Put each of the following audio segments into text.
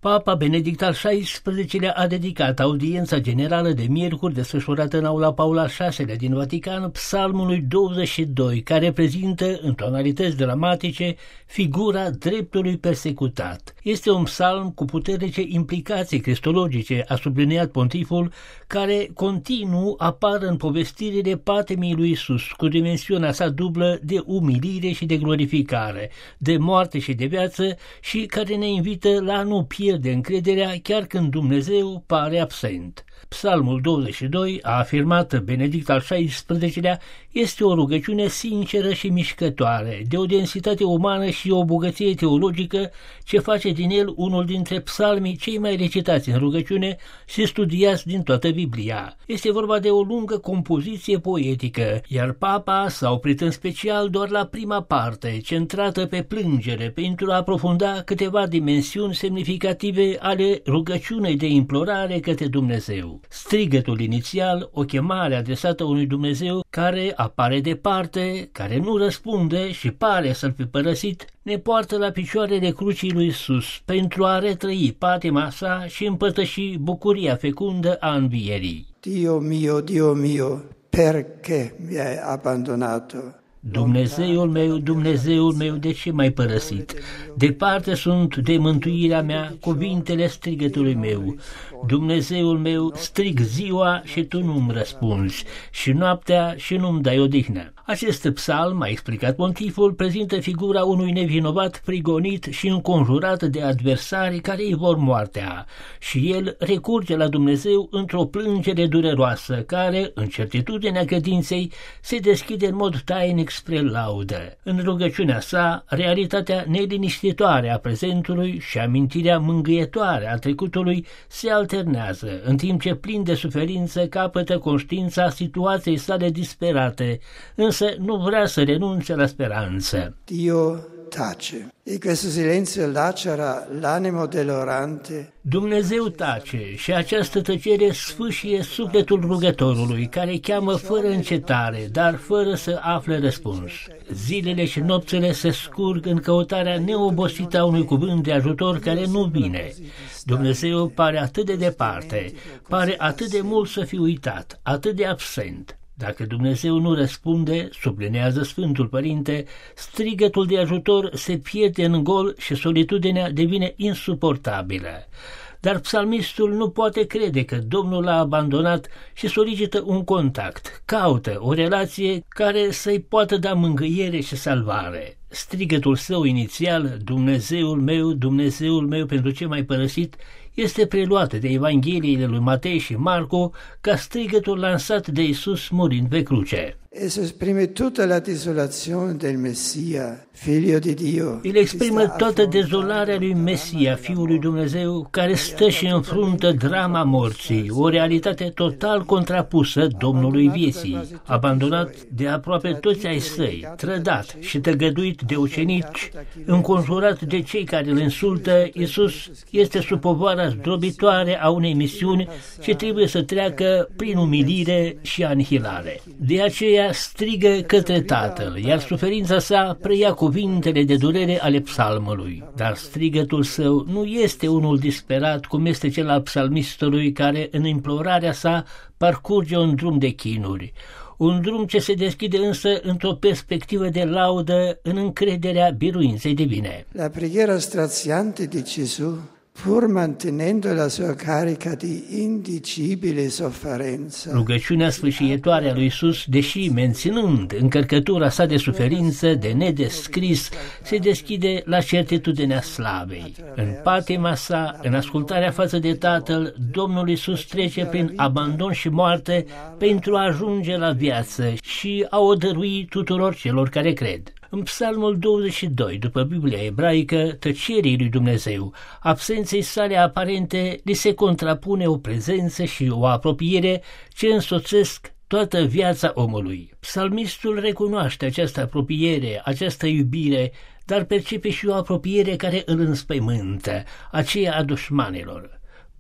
Papa Benedict al XVI-lea a dedicat audiența generală de miercuri desfășurată în aula Paul al VI-lea din Vatican psalmului 22, care reprezintă în tonalități dramatice figura dreptului persecutat. Este un psalm cu puternice implicații cristologice, a subliniat pontiful, care continuu apar în povestirile patimii lui Iisus, cu dimensiunea sa dublă de umilire și de glorificare, de moarte și de viață, și care ne invită la a nu pierde încrederea chiar când Dumnezeu pare absent. Psalmul 22, a afirmat Benedict al XVI-lea, este o rugăciune sinceră și mișcătoare, de o densitate umană și o bogăție teologică, ce face din el unul dintre psalmii cei mai recitați în rugăciune și studiați din toată Biblia. Este vorba de o lungă compoziție poetică, iar Papa s-a oprit în special doar la prima parte, centrată pe plângere, pentru a aprofunda câteva dimensiuni semnificative ale rugăciunii de implorare către Dumnezeu. Strigătul inițial, o chemare adresată unui Dumnezeu care apare departe, care nu răspunde și pare să-l fi părăsit, ne poartă la picioarele crucii lui Iisus pentru a retrăi patima sa și împărtăși bucuria fecundă a învierii. Dio mio, perché mi hai abbandonato? Dumnezeul meu, de ce m-ai părăsit? Departe sunt de mântuirea mea cuvintele strigătului meu. Dumnezeul meu, strig ziua și tu nu-mi răspunzi, și noaptea și nu-mi dai odihnă. Acest psalm, a explicat pontiful, prezintă figura unui nevinovat prigonit și înconjurat de adversari care îi vor moartea, și el recurge la Dumnezeu într-o plângere dureroasă, care, în certitudinea credinței, se deschide în mod tainic spre laudă. În rugăciunea sa, realitatea neliniștitoare a prezentului și amintirea mângâietoare a trecutului se alternează, în timp ce plin de suferință capătă conștiința situației sale disperate, însă nu vrea să renunțe la speranță. Dio tace. E questo silenzio lacera l'animo dell'orante. Dumnezeu tace și această tăcere sfâșie sufletul rugătorului, care cheamă fără încetare, dar fără să afle răspuns. Zilele și nopțile se scurg în căutarea neobosită a unui cuvânt de ajutor care nu vine. Dumnezeu pare atât de departe, pare atât de mult să fie uitat, atât de absent. Dacă Dumnezeu nu răspunde, sublinează Sfântul Părinte, strigătul de ajutor se pierde în gol și solitudinea devine insuportabilă. Dar psalmistul nu poate crede că Domnul l-a abandonat și solicită un contact, caută o relație care să-i poată da mângâiere și salvare. Strigătul său inițial, Dumnezeul meu, pentru ce m-ai părăsit, este preluat de Evangheliile lui Matei și Marco ca strigătul lansat de Iisus murind pe cruce. Esso esprime tutta la desolazione del Messia, figlio di Dio. El exprimă toată dezolarea lui Mesia, Fiul lui Dumnezeu, care stă și înfruntă drama morții, o realitate total contrapusă Domnului vieții, abandonat de aproape toți ai săi, trădat și tăgăduit de ucenici, înconjurat de cei care îl insultă. Iisus este sub povara zdrobitoare a unei misiuni ce trebuie să treacă prin umilire și anihilare. De aceea strigă către Tatăl, iar suferința sa preia cuvintele de durere ale psalmului. Dar strigătul său nu este unul disperat, cum este cel al psalmistului, care în implorarea sa parcurge un drum de chinuri. Un drum ce se deschide însă într-o perspectivă de laudă, în încrederea biruinței divine. La preghiera straziante di Gesù, pur mantenendo la sua carica di indicibile sofferenza. Rugăciunea sfâșietoare a lui Iisus, deși menținând încărcătura sa de suferință, de nedescris, se deschide la certitudinea slavei. În patima sa, în ascultarea față de Tatăl, Domnul Iisus trece prin abandon și moarte pentru a ajunge la viață și a o dărui tuturor celor care cred. În Psalmul 22, după Biblia ebraică, tăcerii lui Dumnezeu, absenței sale aparente, li se contrapune o prezență și o apropiere ce însoțesc toată viața omului. Psalmistul recunoaște această apropiere, această iubire, dar percepe și o apropiere care îl înspăimântă, aceea a dușmanilor.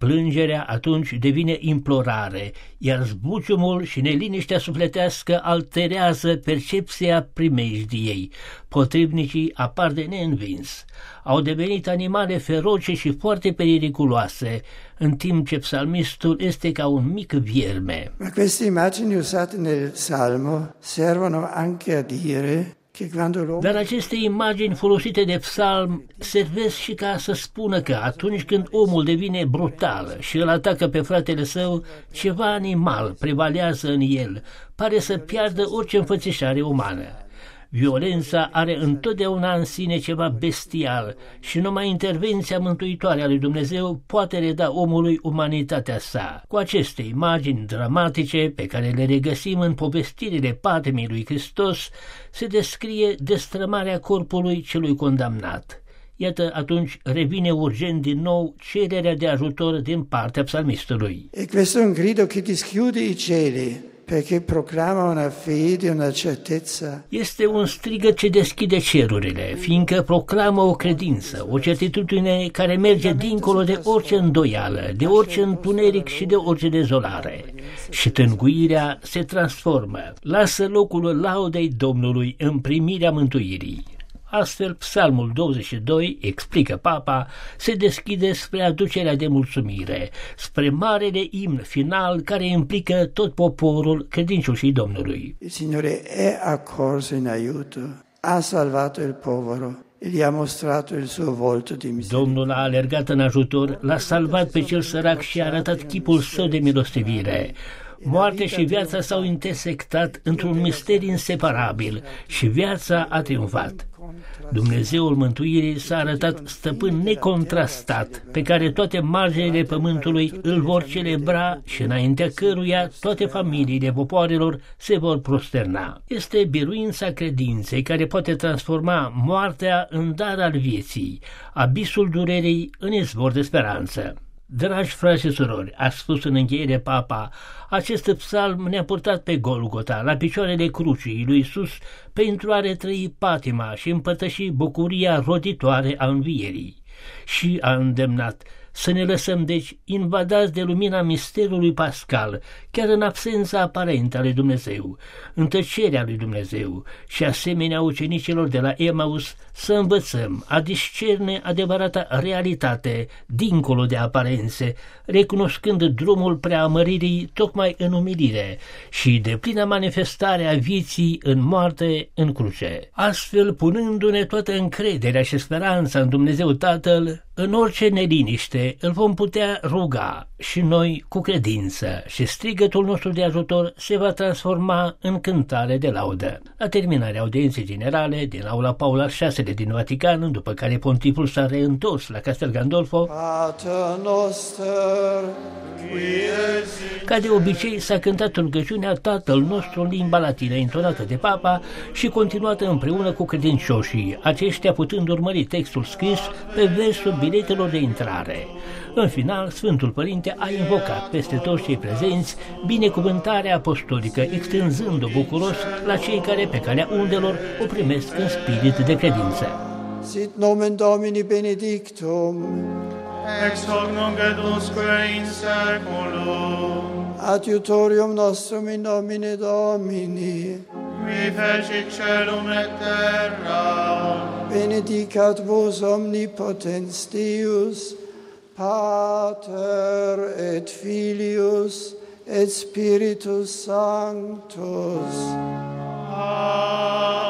Plângerea atunci devine implorare, iar zbuciumul și neliniștea sufletească alterează percepția primejdiei. Potrivnicii apar de neînvins. Au devenit animale feroce și foarte periculoase, în timp ce psalmistul este ca un mic vierme. Ma queste immagini usate nel Salmo servono anche a dire che quando l'uomo... Dar aceste imagini folosite de psalm servesc și ca să spună că atunci când omul devine brutal și îl atacă pe fratele său, ceva animal prevalează în el, pare să piardă orice înfățișare umană. Violența are întotdeauna în sine ceva bestial și numai intervenția mântuitoare a lui Dumnezeu poate reda omului umanitatea sa. Cu aceste imagini dramatice pe care le regăsim în povestirile patimii lui Hristos se descrie destrămarea corpului celui condamnat. Iată, atunci revine urgent din nou cererea de ajutor din partea psalmistului. E questo è un grido che dischiude i cieli, perché proclama una fede, una certezza. Este un strigăt ce deschide cerurile, fiindcă proclamă o credință, o certitudine care merge dincolo de orice îndoială, de orice întuneric și de orice dezolare. Și tânguirea se transformă, lasă locul laudei Domnului în primirea mântuirii. Astfel, Psalmul 22, explică Papa, se deschide spre aducerea de mulțumire, spre marele imn final care implică tot poporul credincioșii Domnului. Il Signore è accorso in aiuto, ha salvato il povero e gli ha mostrato il suo volto di misericordia. Domnul a alergat în ajutor, l-a salvat pe cel sărac și a arătat chipul său de milostivire. Moartea și viața s-au intersectat într-un mister inseparabil și viața a triumfat. Dumnezeul mântuirii s-a arătat stăpân necontrastat, pe care toate marginile pământului îl vor celebra și înaintea căruia toate familiile popoarelor se vor prosterna. Este biruința credinței care poate transforma moartea în dar al vieții, abisul durerii în izvor de speranță. Dragi frați și surori, a spus în încheiere Papa, acest psalm ne-a purtat pe Golgota, la picioarele crucii lui Iisus, pentru a retrăi patima și împărtăși bucuria roditoare a învierii. Și a îndemnat să ne lăsăm deci invadați de lumina misterului pascal, chiar în absența aparentă a lui Dumnezeu, în tăcerea lui Dumnezeu și asemenea ucenicilor de la Emaus să învățăm a discerne adevărata realitate dincolo de aparențe, recunoscând drumul preamăririi tocmai în umilire și de plină manifestare a vieții în moarte în cruce. Astfel, punându-ne toată încrederea și speranța în Dumnezeu Tatăl, în orice neliniște îl vom putea ruga și noi cu credință și strigătul nostru de ajutor se va transforma în cântare de laudă. La terminarea audienței generale din aula Paul al VI din Vatican, după care pontiful s-a reîntors la Castel Gandolfo, ca de obicei s-a cântat rugăciunea Tatăl nostru în limba latină intonată de Papa și continuată împreună cu credincioșii, aceștia putând urmări textul scris pe versul biletelor de intrare. În final, Sfântul Părinte a invocat peste toți cei prezenți binecuvântarea apostolică, extânzând-o bucuros la cei care pe calea undelor o primesc în spirit de credință. Sit nomen Domini benedictum, ex hoc nunc et usque in saeculum. adiutorium nostrum in nomine Domini, Qui fecit celum et terra. benedicat vos omnipotens Deus, Pater et Filius et Spiritus Sanctus. Amen.